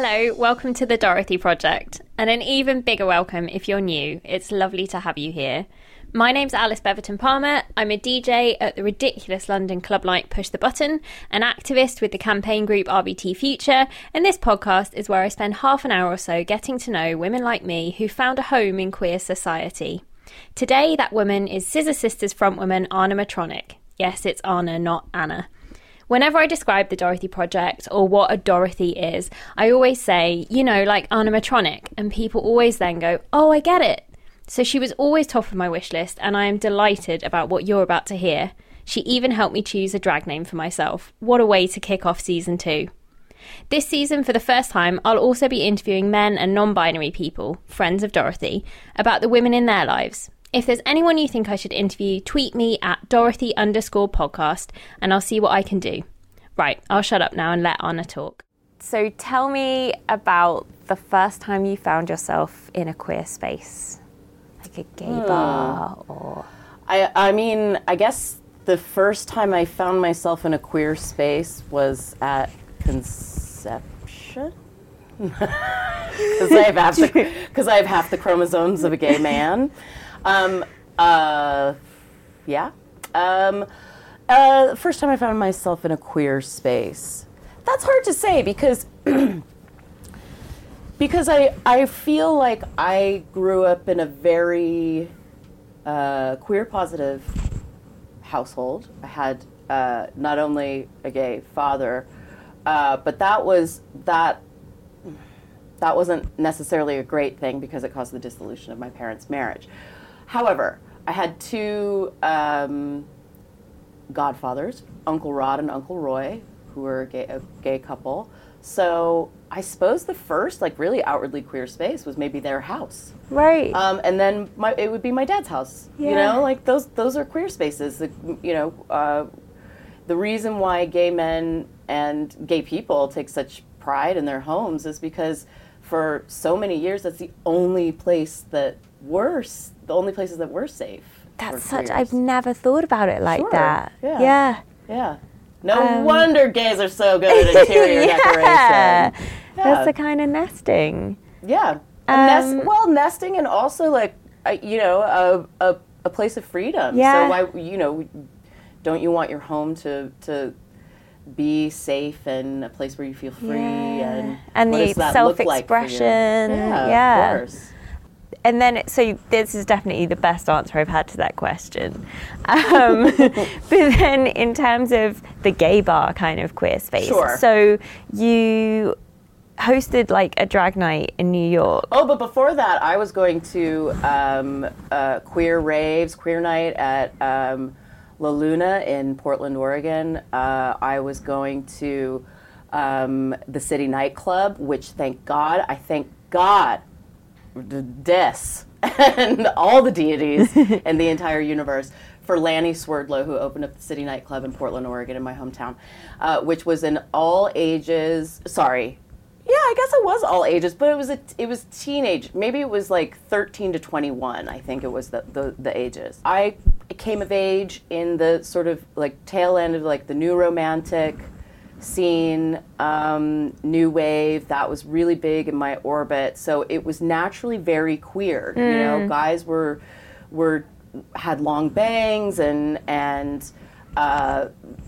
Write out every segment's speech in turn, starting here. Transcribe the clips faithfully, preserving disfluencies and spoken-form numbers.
Hello, welcome to the Dorothy Project, and an even bigger welcome if you're new. It's lovely to have you here. My name's Alice Beverton Palmer. I'm a D J at the ridiculous London club like Push the Button, an activist with the campaign group R B T Future, and this podcast is where I spend half an hour or so getting to know women like me who found a home in queer society. Today, that woman is Scissor Sisters frontwoman Anna Matronic. Yes, it's Anna, not Anna. Whenever I describe the Dorothy Project or what a Dorothy is, I always say, you know, like Anna Matronic, and people always then go, oh, I get it. So she was always top of my wish list, and I am delighted about what you're about to hear. She even helped me choose a drag name for myself. What a way to kick off season two. This season, for the first time, I'll also be interviewing men and non-binary people, friends of Dorothy, about the women in their lives. If there's anyone you think I should interview, tweet me at Dorothy underscore podcast, and I'll see what I can do. Right, I'll shut up now and let Anna talk. So tell me about the first time you found yourself in a queer space. Like a gay hmm. bar or... I, I mean, I guess the first time I found myself in a queer space was at conception. Because I have half the, 'cause I have half the chromosomes of a gay man. Um, uh, yeah. Um, uh, first time I found myself in a queer space. That's hard to say because... Because I, I feel like I grew up in a very uh, queer positive household. I had uh, not only a gay father, uh, but that was that that wasn't necessarily a great thing because it caused the dissolution of my parents' marriage. However, I had two um, godfathers, Uncle Rod and Uncle Roy, who were a gay, a gay couple. So I suppose the first, like, really outwardly queer space was maybe their house. Right. Um, and then my, it would be my dad's house. Yeah. You know, like, those those are queer spaces. That, you know, uh, the reason why gay men and gay people take such pride in their homes is because for so many years, that's the only place that were, the only places that were safe. That's such, I've never thought about it like sure. that. Yeah. Yeah. Yeah. No um, wonder gays are so good at interior yeah. decoration. Yeah. That's the kind of nesting. Yeah. Um, nest, well, nesting and also, like, uh, you know, a, a a place of freedom. Yeah. So why, you know, don't you want your home to to be safe and a place where you feel free yeah. and and what the does that look like for you? self-expression. Yeah, yeah. of course. And then, so this is definitely the best answer I've had to that question. Um, but then in terms of the gay bar kind of queer space, sure. so you hosted like a drag night in New York. Oh, but before that, I was going to um, uh, queer raves, queer night at um, La Luna in Portland, Oregon. Uh, I was going to um, the City Nightclub, which thank God, I thank God, Des and all the deities and the entire universe for Lanny Swerdlow, who opened up the City Nightclub in Portland, Oregon, in my hometown, uh, which was an all ages. Sorry, yeah, I guess it was all ages, but it was a it was teenage. Maybe it was like thirteen to twenty-one. I think it was the the, the ages. I came of age in the sort of like tail end of like the new romantic scene, um, new wave, that was really big in my orbit. So it was naturally very queer. Mm. You know, guys were were had long bangs and and uh,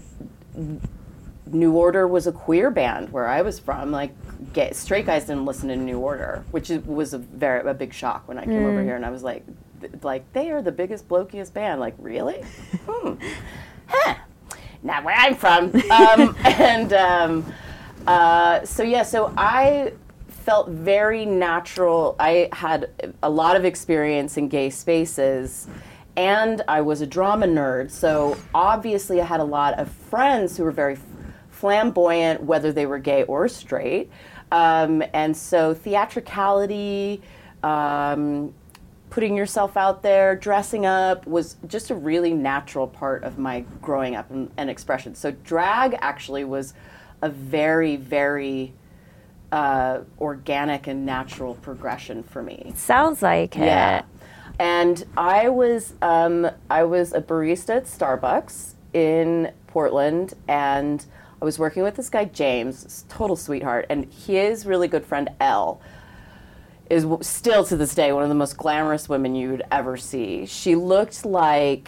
New Order was a queer band where I was from. Like, gay, straight guys didn't listen to New Order, which is, was a very a big shock when I came mm. over here, and I was like, th- like they are the biggest blokiest band. Like, really? hmm. Huh. Not where I'm from. Um, and um, uh, so, yeah, so I felt very natural. I had a lot of experience in gay spaces, and I was a drama nerd. So obviously I had a lot of friends who were very flamboyant, whether they were gay or straight. Um, and so theatricality, um, putting yourself out there, dressing up was just a really natural part of my growing up and, and expression. So drag actually was a very, very uh, organic and natural progression for me. Sounds like it. Yeah. And I was um, I was a barista at Starbucks in Portland, and I was working with this guy, James, total sweetheart, and his really good friend, Elle, is still to this day one of the most glamorous women you would ever see. She looked like,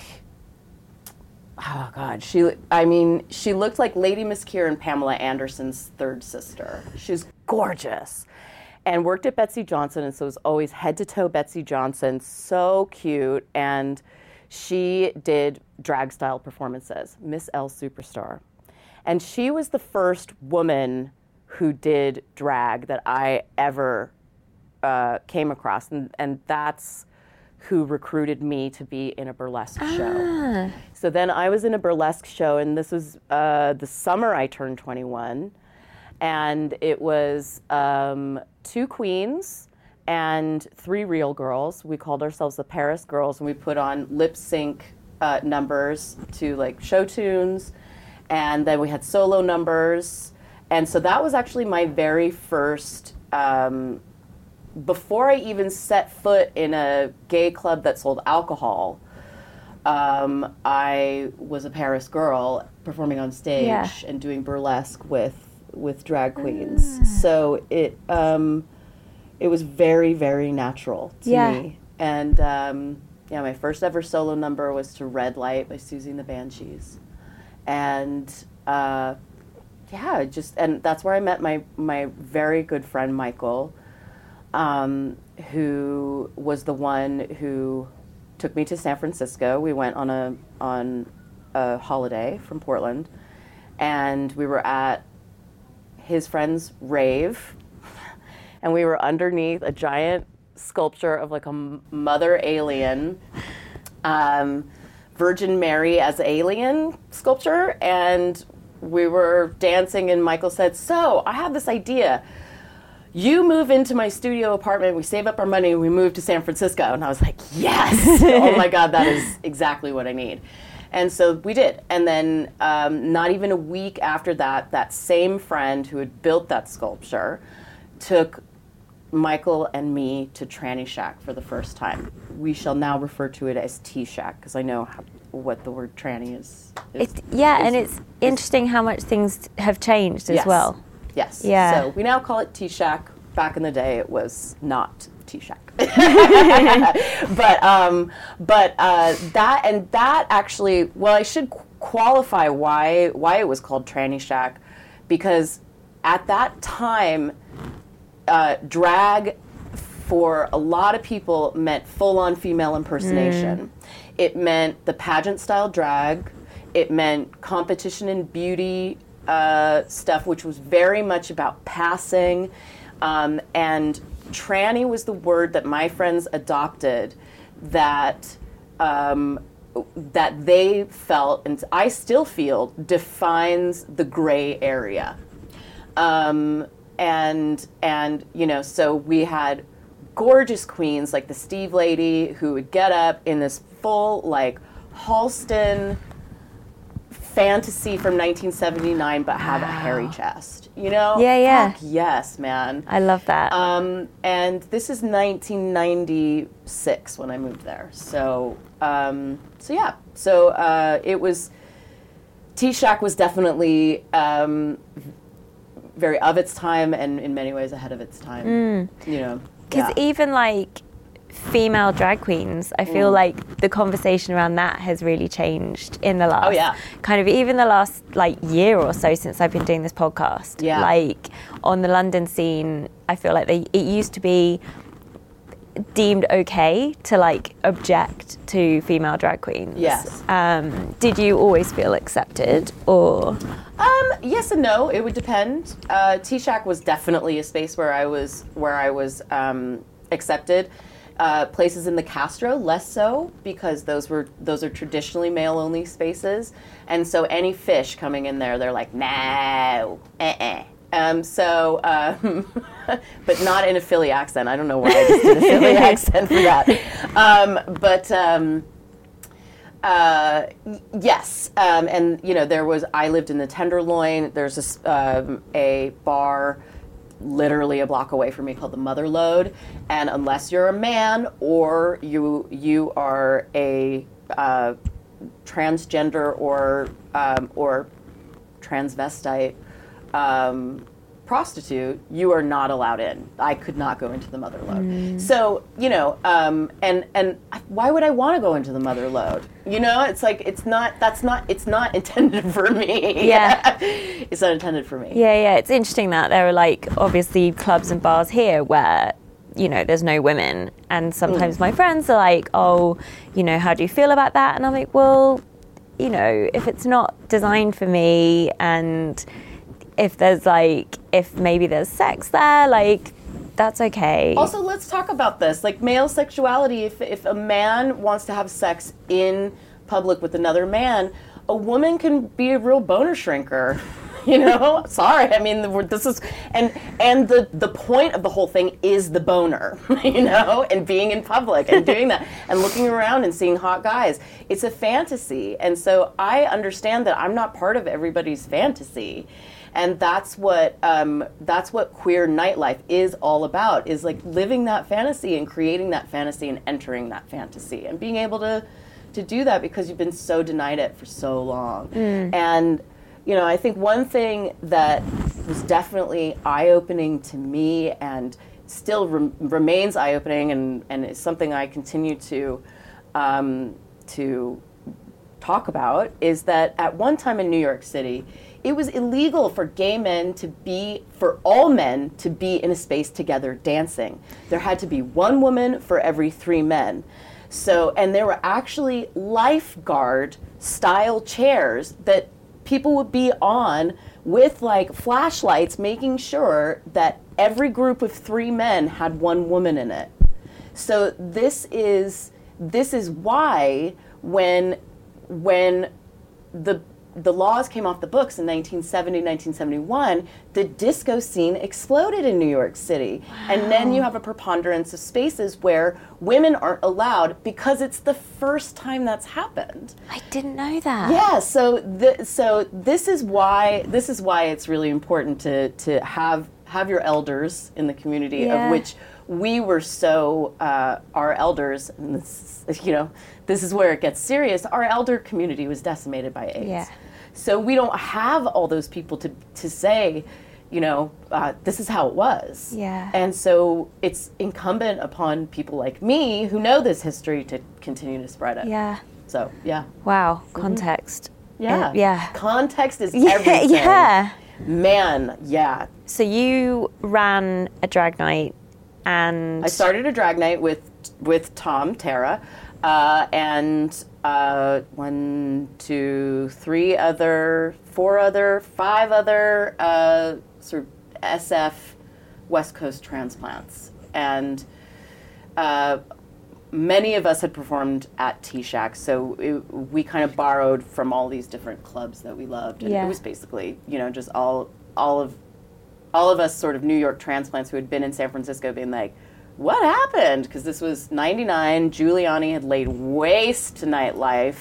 oh God, she, I mean, she looked like Lady Miss Keir and Pamela Anderson's third sister. She was gorgeous. And worked at Betsey Johnson, and so was always head-to-toe Betsey Johnson, so cute. And she did drag-style performances, Miss L Superstar. And she was the first woman who did drag that I ever uh, came across, and, and that's who recruited me to be in a burlesque ah. show. So then I was in a burlesque show, and this was uh, the summer I turned twenty-one. And it was um, two queens and three real girls. We called ourselves the Paris Girls, and we put on lip sync uh, numbers to like show tunes, and then we had solo numbers. And so that was actually my very first, um, before I even set foot in a gay club that sold alcohol, um, I was a Paris girl performing on stage yeah. and doing burlesque with with drag queens. Mm. So it um, it was very, very natural to yeah. me. And um, yeah, my first ever solo number was to Red Light by Susie and the Banshees. And uh, yeah, just and that's where I met my my very good friend Michael, um, who was the one who took me to San Francisco. We went on a on a holiday from Portland, and we were at his friend's rave, and we were underneath a giant sculpture of like a mother alien, um, Virgin Mary as alien sculpture, and we were dancing, and Michael said, so I have this idea. You move into my studio apartment, we save up our money, and we move to San Francisco. And I was like, yes! Oh my God, that is exactly what I need. And so we did. And then um, not even a week after that, that same friend who had built that sculpture took Michael and me to Tranny Shack for the first time. We shall now refer to it as T-Shack, because I know how, what the word tranny is. is it's, yeah, is, and it's is, interesting how much things have changed as yes. well. Yes. Yeah. So we now call it T-Shack. Back in the day, it was not T-Shack. but um, but uh, that and that actually, well, I should qu- qualify why why it was called Tranny Shack, because at that time, uh, drag for a lot of people meant full-on female impersonation. Mm. It meant the pageant-style drag. It meant competition in beauty uh, stuff, which was very much about passing. Um, and tranny was the word that my friends adopted that um, that they felt, and I still feel, defines the gray area. Um, and, and you know, so we had gorgeous queens like the Steve lady who would get up in this full, like, Halston fantasy from nineteen seventy-nine, but have wow. a hairy chest, you know? Yeah, yeah. Fuck yes, man. I love that. Um, and this is nineteen ninety-six when I moved there. So, um, so yeah. So uh, it was, T-Shack was definitely um, very of its time and in many ways ahead of its time. Mm. You know? Because yeah. even like female drag queens, I feel mm. like the conversation around that has really changed in the last, oh, yeah. kind of even the last like year or so since I've been doing this podcast. Yeah. Like on the London scene, I feel like they, it used to be deemed okay to like object to female drag queens. Yes. Um, did you always feel accepted or? Um, yes and no. It would depend. Uh, T-Shack was definitely a space where I was where I was um, accepted. Uh, places in the Castro, less so, because those were those are traditionally male-only spaces, and so any fish coming in there, they're like, no, uh-uh. Um, so, um, but not in a Philly accent. I don't know why I just did a Philly accent for that. Um, but um, uh, yes, um, and you know, there was. I lived in the Tenderloin. There's a, um, a bar literally a block away from me called the Mother Lode, and unless you're a man or you you are a uh, transgender or um, or transvestite um, prostitute, you are not allowed in. I could not go into the mother lode. Mm. So, you know, um, and and why would I want to go into the mother lode? You know, it's like, it's not, that's not, it's not intended for me. Yeah. It's not intended for me. Yeah, yeah. It's interesting that there are, like, obviously clubs and bars here where, you know, there's no women. And sometimes mm. my friends are like, oh, you know, how do you feel about that? And I'm like, well, you know, if it's not designed for me, and if there's like, if maybe there's sex there, like, that's okay. Also, let's talk about this. Like, male sexuality, if if a man wants to have sex in public with another man, a woman can be a real boner shrinker. You know, sorry. I mean, this is, and and the, the point of the whole thing is the boner, you know, and being in public and doing that and looking around and seeing hot guys. It's a fantasy. And so I understand that I'm not part of everybody's fantasy. And that's what um, that's what queer nightlife is all about, is like living that fantasy and creating that fantasy and entering that fantasy and being able to, to do that because you've been so denied it for so long. Mm. And you know, I think one thing that was definitely eye-opening to me and still re- remains eye-opening, and, and is something I continue to um, to talk about, is that at one time in New York City, it was illegal for gay men to be, for all men to be in a space together dancing. There had to be one woman for every three men. So, and there were actually lifeguard-style chairs that people would be on with like flashlights, making sure that every group of three men had one woman in it. So this is this is why when when the the laws came off the books in nineteen seventy, nineteen seventy-one, the disco scene exploded in New York City. Wow. And then you have a preponderance of spaces where women aren't allowed because it's the first time that's happened. I didn't know that. Yeah, so the, so this is why this is why it's really important to to have have your elders in the community, yeah. of which we were so uh, our elders, and this, you know, this is where it gets serious. Our elder community was decimated by AIDS. Yeah. So we don't have all those people to, to say, you know, uh, this is how it was. Yeah. And so it's incumbent upon people like me who know this history to continue to spread it. Yeah. So, yeah. Wow. Context. Mm-hmm. Yeah. Uh, yeah. Context is yeah, everything. Yeah. Man, yeah. So you ran a drag night, and I started a drag night with with Tom Terra. Uh, and uh, one, two, three other, four other, five other uh, sort of S F West Coast transplants. And uh, many of us had performed at T-Shack, so it, we kind of borrowed from all these different clubs that we loved. And yeah. it was basically, you know, just all all of all of us sort of New York transplants who had been in San Francisco being like, what happened? Because this was ninety-nine. Giuliani had laid waste to nightlife.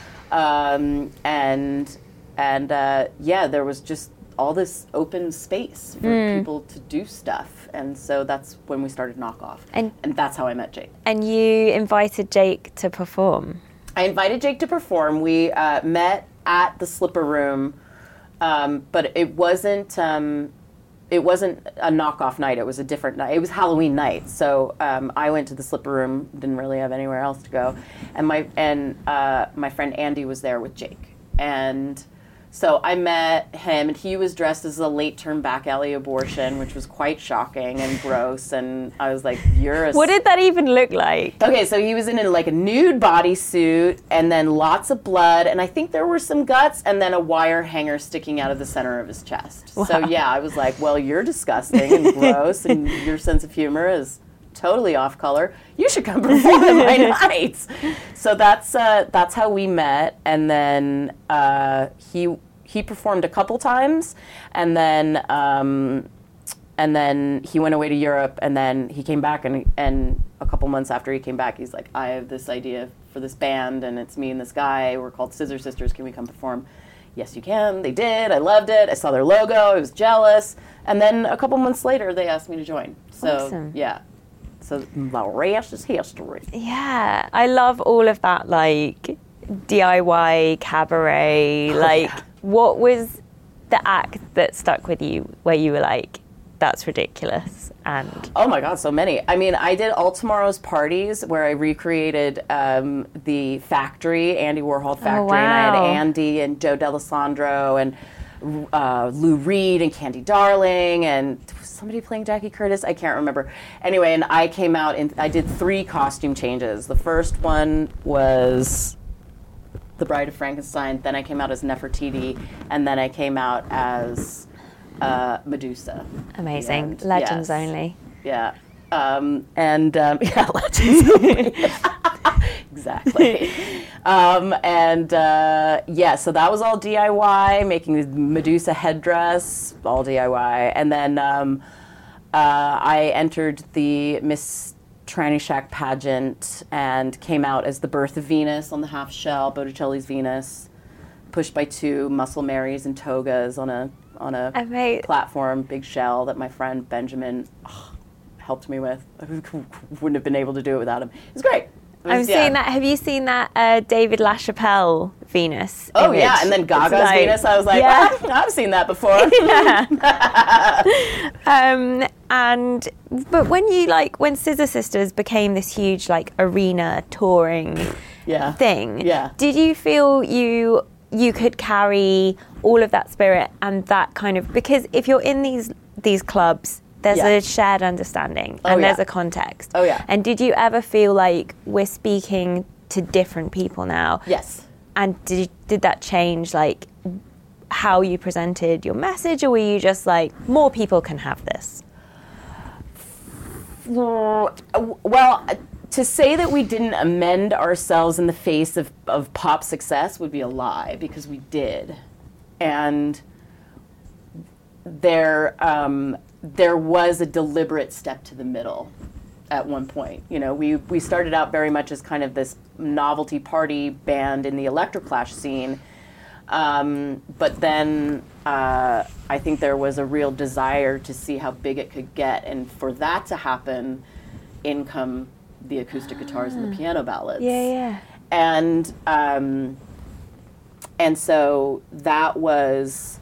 Um, and, and uh, yeah, there was just all this open space for mm. people to do stuff. And so that's when we started Knockoff. And, and that's how I met Jake. And you invited Jake to perform? I invited Jake to perform. We uh, met at the Slipper Room, um, but it wasn't... Um, It wasn't a Knockoff night. It was a different night. It was Halloween night. So um, I went to the Slipper Room. Didn't really have anywhere else to go. And my and uh, my friend Andy was there with Jake. And so I met him, and he was dressed as a late-term back alley abortion, which was quite shocking and gross. And I was like, "You're a..." What did that even look like? Okay, so he was in a, like a nude bodysuit, and then lots of blood, and I think there were some guts, and then a wire hanger sticking out of the center of his chest. Wow. So yeah, I was like, "Well, you're disgusting and gross, and your sense of humor is totally off color. You should come perform at my nights." So that's uh, that's how we met, and then uh, he he performed a couple times, and then um, and then he went away to Europe, and then he came back, and and a couple months after he came back, he's like, "I have this idea for this band, and it's me and this guy. We're called Scissor Sisters. Can we come perform?" Yes, you can. They did. I loved it. I saw their logo. I was jealous, and then a couple months later, they asked me to join. So awesome. Yeah. So the rest is history. Yeah, I love all of that, like D I Y cabaret. Oh, like, yeah. what was the act that stuck with you where you were like, that's ridiculous? And oh my God, so many. I mean, I did All Tomorrow's Parties where I recreated um, the Factory, Andy Warhol Factory, oh, wow. and I had Andy and Joe D'Alessandro and uh, Lou Reed and Candy Darling and somebody playing Jackie Curtis. I can't remember. Anyway, and I came out and I did three costume changes. The first one was the Bride of Frankenstein. Then I came out as Nefertiti, and then I came out as Uh, Medusa. Amazing. And, Legends yes. only. Yeah. Um, and, um, yeah, legends only. Exactly. Um, and, uh, yeah, so that was all D I Y, making the Medusa headdress, all D I Y. And then um, uh, I entered the Miss Tranny Shack pageant and came out as the Birth of Venus on the half shell, Botticelli's Venus, pushed by two muscle Marys and togas on a on a Amazing. platform, big shell that my friend Benjamin oh, helped me with. I wouldn't have been able to do it without him. It was great. It was, I'm yeah. seeing that. Have you seen that uh, David LaChapelle Venus? Oh image? yeah, and then Gaga's It's like, Venus. I was like, yeah. well, I've seen that before. um, and but when you like when Scissor Sisters became this huge like arena touring yeah. thing, Yeah. did you feel you you could carry all of that spirit and that kind of, because if you're in these these clubs, there's Yeah. a shared understanding Oh, and yeah. there's a context. Oh, yeah. And did you ever feel like we're speaking to different people now? Yes. And did did that change like how you presented your message, or were you just like, more people can have this? Well, to say that we didn't amend ourselves in the face of, of pop success would be a lie, because we did. And there um, there was a deliberate step to the middle at one point. You know, we, we started out very much as kind of this novelty party band in the electroclash scene. Um, but then uh, I think there was a real desire to see how big it could get. And for that to happen, in come the acoustic guitars and the piano ballads. Yeah, yeah. And um, and so that was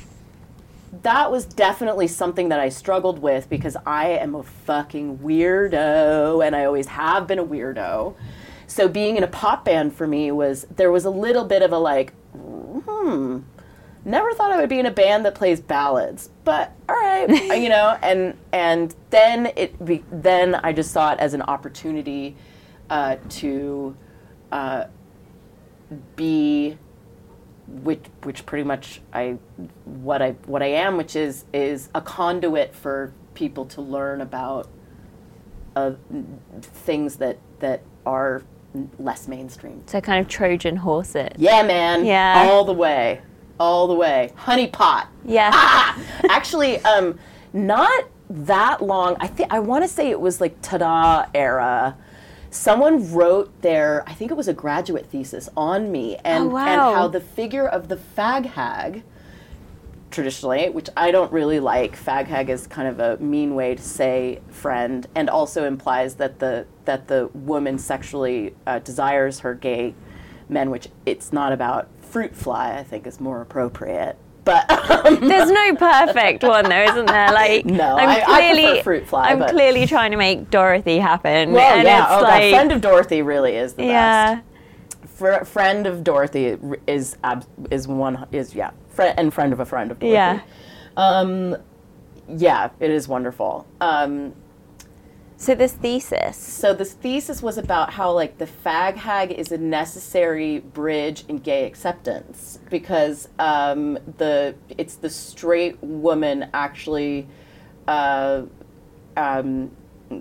that was definitely something that I struggled with, because I am a fucking weirdo, and I always have been a weirdo. So being in a pop band for me was, there was a little bit of a like, hmm, never thought I would be in a band that plays ballads, but all right, you know. And and then it be, then I just saw it as an opportunity uh, to uh, be, which which pretty much I what I what I am, which is is a conduit for people to learn about uh, things that that are less mainstream. So kind of Trojan horse it. Yeah, man. Yeah. All the way. All the way. Honey pot. Yeah. Ah! Actually, um, not that long. I think I want to say it was like Ta-Da era. Someone wrote their, I think it was a graduate thesis on me, and, Oh, wow. and how the figure of the fag hag, traditionally, which I don't really like. Fag hag is kind of a mean way to say friend, and also implies that the that the woman sexually uh, desires her gay men, which it's not about. Fruit fly, I think, is more appropriate. But um, There's no perfect one, though, isn't there? Like, no, I'm I, clearly, I prefer fruit fly. I'm but, clearly trying to make Dorothy happen. well, and yeah, it's oh, like, God, friend of Dorothy really is the yeah. best. Fr- friend of Dorothy is ab- is one is yeah, friend and friend of a friend of Dorothy. Yeah. Um, yeah, it is wonderful. Um, So this thesis. So this thesis was about how, like, the fag hag is a necessary bridge in gay acceptance, because um, the it's the straight woman actually, uh, um,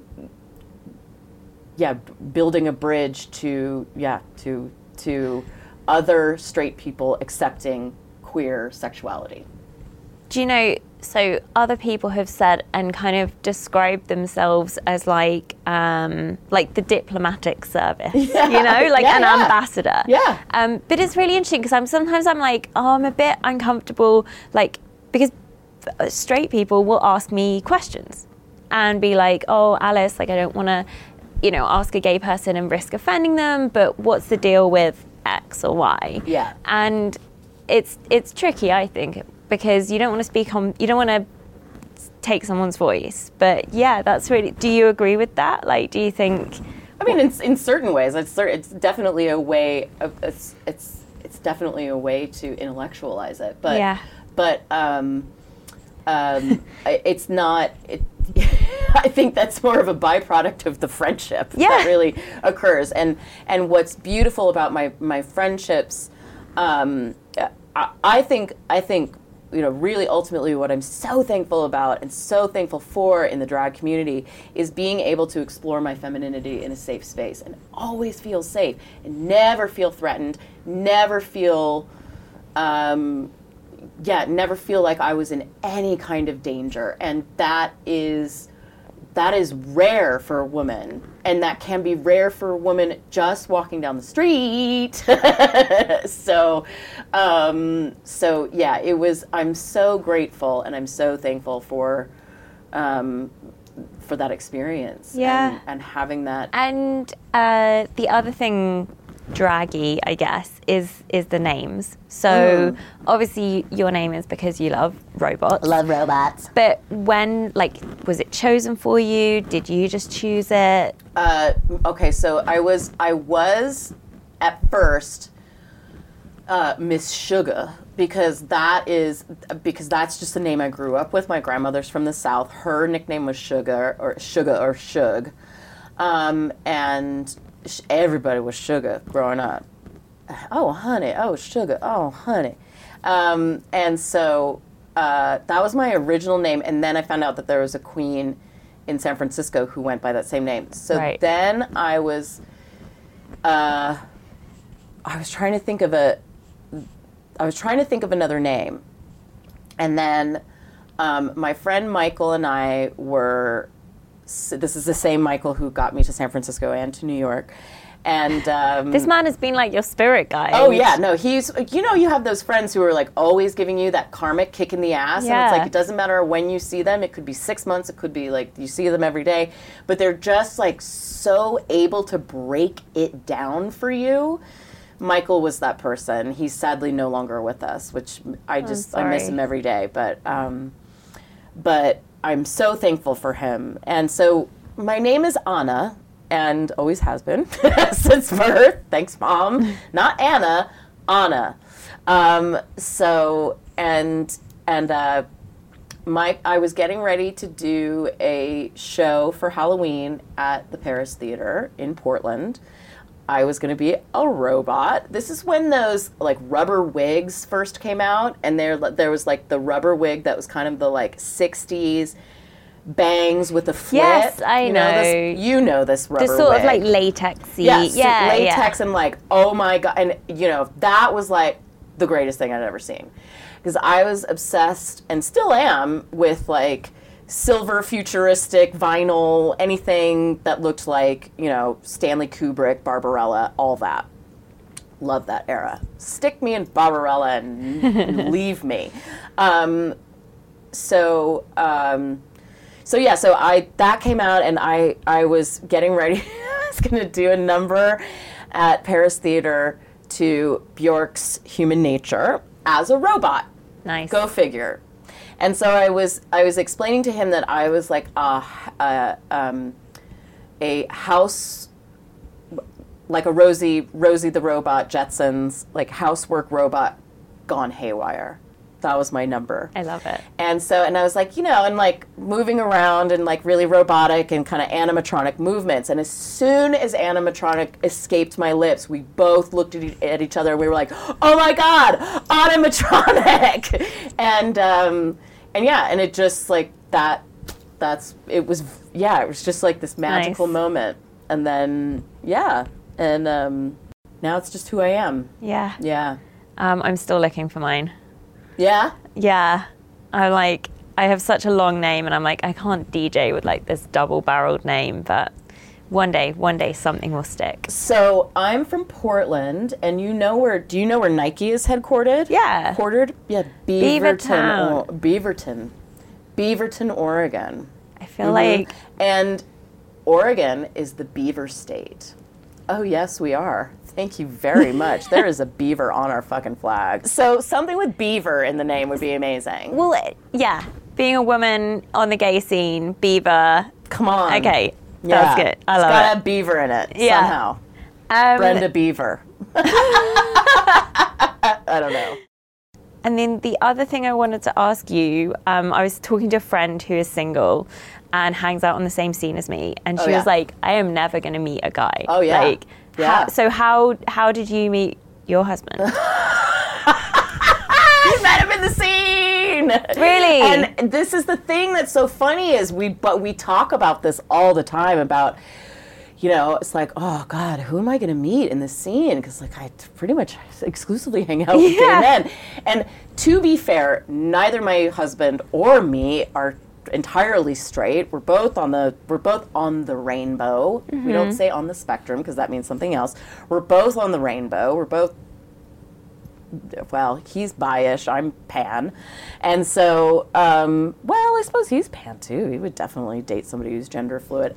yeah, building a bridge to yeah to to other straight people accepting queer sexuality. Do you know, so other people have said and kind of described themselves as like um, like the diplomatic service, Yeah. you know, like Yeah, an yeah. ambassador. Yeah. Um, but it's really interesting because I'm sometimes I'm like, oh, I'm a bit uncomfortable, like, because straight people will ask me questions and be like, oh, Alice, like, I don't want to, you know, ask a gay person and risk offending them, but what's the deal with X or Y? Yeah. And it's it's tricky, I think, because you don't want to speak on, you don't want to take someone's voice. But yeah, that's really, do you agree with that? Like, do you think... I mean, in, in certain ways, it's, it's definitely a way, of, it's, it's, it's definitely a way to intellectualize it. But, yeah. but um, um, it's not, it, I think that's more of a byproduct of the friendship yeah. that really occurs. And, and what's beautiful about my, my friendships, um, I, I think, I think, you know, really ultimately what I'm so thankful about and so thankful for in the drag community is being able to explore my femininity in a safe space and always feel safe and never feel threatened, never feel, um, yeah, never feel like I was in any kind of danger. And that is, that is rare for a woman. And that can be rare for a woman just walking down the street. so, um, so yeah, it was, I'm so grateful and I'm so thankful for, um, for that experience. Yeah. And, and having that. And uh, the other thing, draggy, I guess, is is the names. So Mm. obviously your name is because you love robots. Love robots. But when, like, was it chosen for you? Did you just choose it? Uh, okay, so I was, I was at first uh, Miss Sugar because that is, because that's just the name I grew up with. My grandmother's from the South. Her nickname was Sugar or Sugar or Shug. Um, and sh- everybody was Sugar growing up. Oh, honey. Oh, Sugar. Oh, honey. Um, and so uh, that was my original name. And then I found out that there was a queen in San Francisco who went by that same name. So right. then I was, uh, I was trying to think of a, I was trying to think of another name. And then um, my friend Michael and I were, this is the same Michael who got me to San Francisco and to New York. And um, this man has been like your spirit guide. Oh yeah, no, he's, you know, you have those friends who are like always giving you that karmic kick in the ass. Yeah. And it's like, it doesn't matter when you see them. It could be six months. It could be like you see them every day. But they're just like so able to break it down for you. Michael was that person. He's sadly no longer with us, which I just, I miss him every day. But, um, but I'm so thankful for him. And so my name is Anna. And always has been since birth. Thanks, Mom. Not Anna, Anna. Um, so and and uh, my I was getting ready to do a show for Halloween at the Paris Theater in Portland. I was going to be a robot. This is when those like rubber wigs first came out, and there there was like the rubber wig that was kind of the like sixties. Bangs with a flip. Yes, I you know. know this, you know this rubber The sort wig. of like latexy. Yes, yeah, latex yeah. and like, oh my God. And, you know, that was like the greatest thing I'd ever seen. Because I was obsessed, and still am, with like silver futuristic vinyl, anything that looked like, you know, Stanley Kubrick, Barbarella, all that. Love that era. Stick me in Barbarella and, and leave me. Um, so, um, So yeah, so I that came out, and I, I was getting ready. I was going to do a number at Paris Theater to Bjork's Human Nature as a robot. Nice. Go figure. And so I was I was explaining to him that I was like a a, um, a house, like a Rosie Rosie the robot, Jetsons, like housework robot gone haywire. That was my number. I love it. And so, and I was like, you know, and like moving around and like really robotic and kind of animatronic movements. And as soon as animatronic escaped my lips, we both looked at, e- at each other and we were like, oh my God, animatronic. and, um, and yeah, and it just like that, that's, it was, yeah, it was just like this magical Nice. moment. And then, yeah. And, um, now it's just who I am. Yeah. Yeah. Um, I'm still looking for mine. Yeah? Yeah. I like, I have such a long name, and I'm like, I can't D J with like this double-barreled name, but one day, one day something will stick. So I'm from Portland, and you know where, do you know where Nike is headquartered? Yeah. Headquartered? Yeah, Beaverton. Beavertown. O- Beaverton. Beaverton, Oregon. I feel like, And Oregon is the beaver state. Oh, yes, we are. Thank you very much. There is a beaver on our fucking flag. So something with beaver in the name would be amazing. Well, yeah. Being a woman on the gay scene, beaver. Come on. Okay. Yeah. That's good. I it's love got it. to have beaver in it Yeah. somehow. Um, Brenda Beaver. I don't know. And then the other thing I wanted to ask you, um, I was talking to a friend who is single and hangs out on the same scene as me, and she Oh, yeah. was like, I am never going to meet a guy. Oh, yeah. Like, Yeah. How, so how how did you meet your husband? You met him in the scene. Really? And this is the thing that's so funny is we but we talk about this all the time about, you know, it's like, oh God, who am I going to meet in this scene? Because like I pretty much exclusively hang out with Yeah. gay men. And to be fair, neither my husband or me are entirely straight. We're both on the we're both on the rainbow. Mm-hmm. We don't say on the spectrum because that means something else. We're both on the rainbow. We're both, well, he's bi-ish, I'm pan. And so, um, well, I suppose he's pan too. He would definitely date somebody who's gender fluid.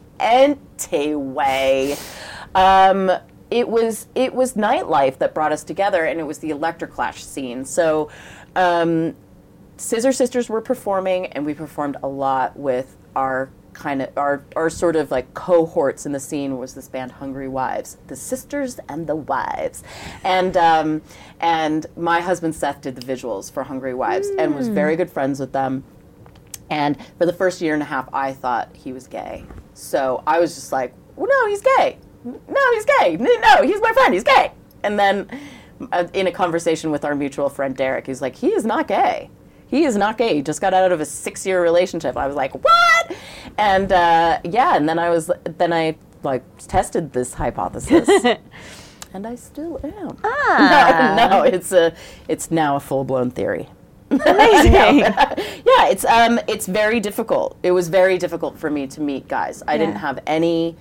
Anyway, um, it was it was nightlife that brought us together, and it was the Electroclash scene. So, um, Scissor Sisters were performing, and we performed a lot with our kind of our our sort of like cohorts in the scene was this band Hungry Wives, the Sisters and the Wives, and um, and my husband Seth did the visuals for Hungry Wives mm. and was very good friends with them. And for the first year and a half, I thought he was gay, so I was just like, well, no, he's gay. No, he's gay. No, he's my friend. He's gay. And then uh, in a conversation with our mutual friend Derek, he's like, he is not gay. He is not gay. He just got out of a six-year relationship. I was like, what? And uh, yeah, and then I was, then I like tested this hypothesis, and I still am. Ah. No, no, it's a, it's now a full-blown theory. Amazing. No. Yeah, it's um, it's very difficult. It was very difficult for me to meet guys. I Yeah. didn't have any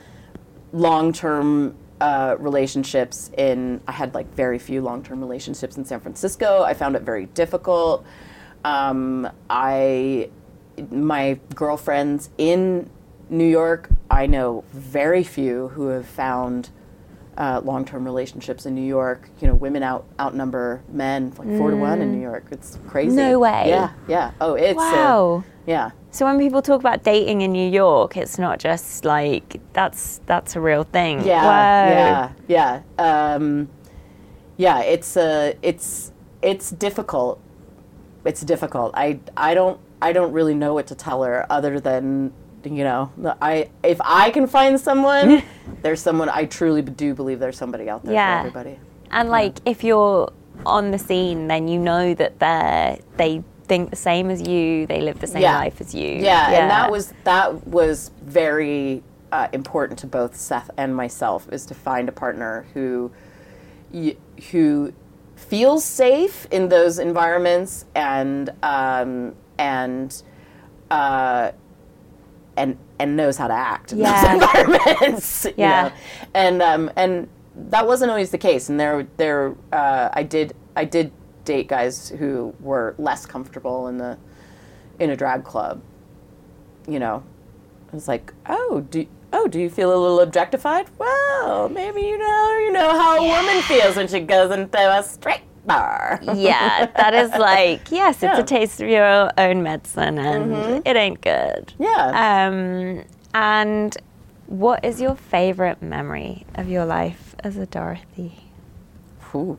long-term uh, relationships in. I had like very few long-term relationships in San Francisco. I found it very difficult. Um, I, my girlfriends in New York, I know very few who have found uh, long-term relationships in New York. You know, women out outnumber men like four to one in New York. It's crazy. No way. Yeah, yeah. Oh, it's Wow. Uh, yeah. So when people talk about dating in New York, it's not just like that's that's a real thing. Yeah, Whoa. yeah, yeah. Um, yeah, it's uh, it's it's difficult. It's difficult. I, I don't I don't really know what to tell her other than, you know, I if I can find someone, there's someone. I truly do believe there's somebody out there Yeah. for everybody. And like if you're on the scene, then you know that they they think the same as you, they live the same Yeah. life as you. Yeah, and that was that was very uh, important to both Seth and myself, is to find a partner who y- who feels safe in those environments and um, and uh, and and knows how to act in Yeah. those environments. you Yeah. know? And um, and that wasn't always the case. And there there uh, I did I did date guys who were less comfortable in the in a drag club. You know, I was like, oh, do oh, do you feel a little objectified? Well, maybe you know you know how a woman feels when she goes into a straight bar. Yeah, that is like, yes, it's Yeah. a taste of your own medicine and Mm-hmm. it ain't good. Yeah. Um, and what is your favorite memory of your life as a Dorothy? Ooh.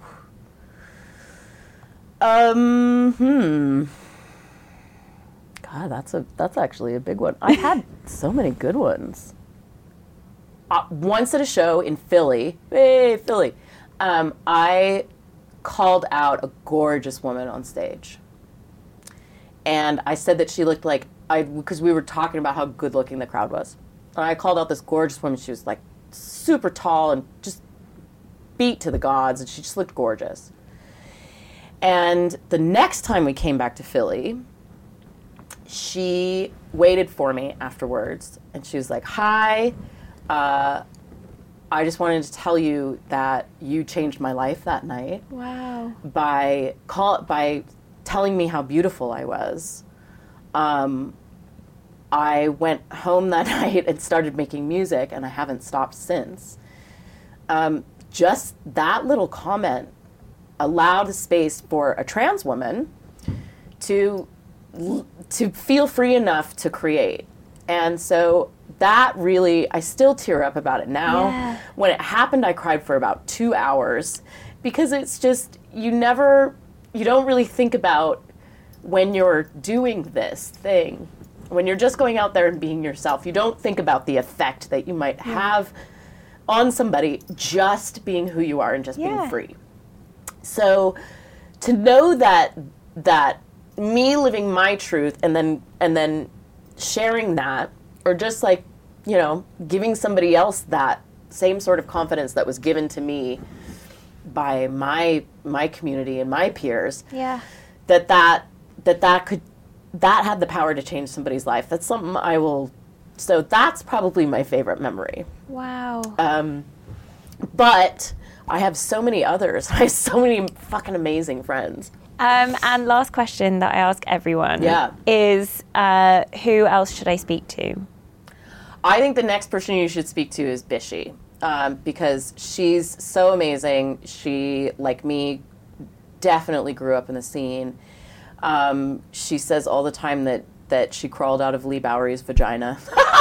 Um. Hmm. God, that's a that's actually a big one. I had so many good ones. Uh, once at a show in Philly, hey Philly, um, I called out a gorgeous woman on stage, and I said that she looked like I because we were talking about how good looking the crowd was, and I called out this gorgeous woman. She was like super tall and just beat to the gods, and she just looked gorgeous. And the next time we came back to Philly, she waited for me afterwards, and she was like, hi, uh, I just wanted to tell you that you changed my life that night Wow. by call by telling me how beautiful I was. Um, I went home that night and started making music, and I haven't stopped since. um, just that little comment allowed a space for a trans woman to to feel free enough to create. And so that really, I still tear up about it now. Yeah. When it happened, I cried for about two hours because it's just, you never, you don't really think about when you're doing this thing, when you're just going out there and being yourself, you don't think about the effect that you might have on somebody just being who you are and just Yeah. being free. So to know that that me living my truth and then and then sharing that, or just like, you know, giving somebody else that same sort of confidence that was given to me by my my community and my peers, Yeah. that that that that could that had the power to change somebody's life. That's something I will. So that's probably my favorite memory. Wow. Um, but I have so many others. I have so many fucking amazing friends. Um, and last question that I ask everyone Yeah. is, uh, who else should I speak to? I think the next person you should speak to is Bishi, um, because she's so amazing. She, like me, definitely grew up in the scene. Um, she says all the time that, that she crawled out of Lee Bowery's vagina.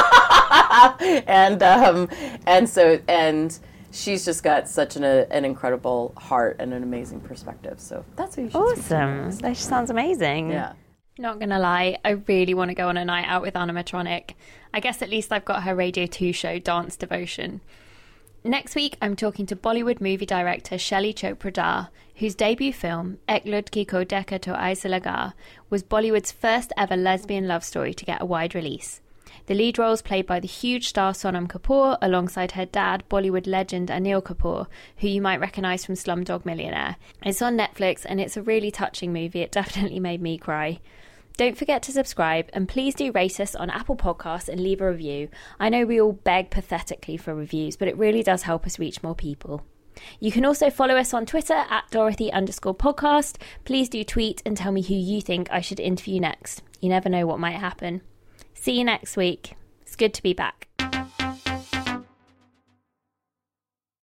and um, and so and she's just got such an a, an incredible heart and an amazing perspective. So that's who you should speak to Awesome. next. That just sounds amazing. Yeah. Not gonna lie, I really want to go on a night out with Animatronic. I guess at least I've got her Radio two show, Dance Devotion. Next week, I'm talking to Bollywood movie director Shelly Chopra Dar, whose debut film, Ek Ladki Ko Dekha To Aise Laga, was Bollywood's first ever lesbian love story to get a wide release. The lead roles played by the huge star Sonam Kapoor alongside her dad, Bollywood legend Anil Kapoor, who you might recognise from Slumdog Millionaire. It's on Netflix and it's a really touching movie. It definitely made me cry. Don't forget to subscribe and please do rate us on Apple Podcasts and leave a review. I know we all beg pathetically for reviews, but it really does help us reach more people. You can also follow us on Twitter at Dorothy underscore podcast. Please do tweet and tell me who you think I should interview next. You never know what might happen. See you next week. It's good to be back.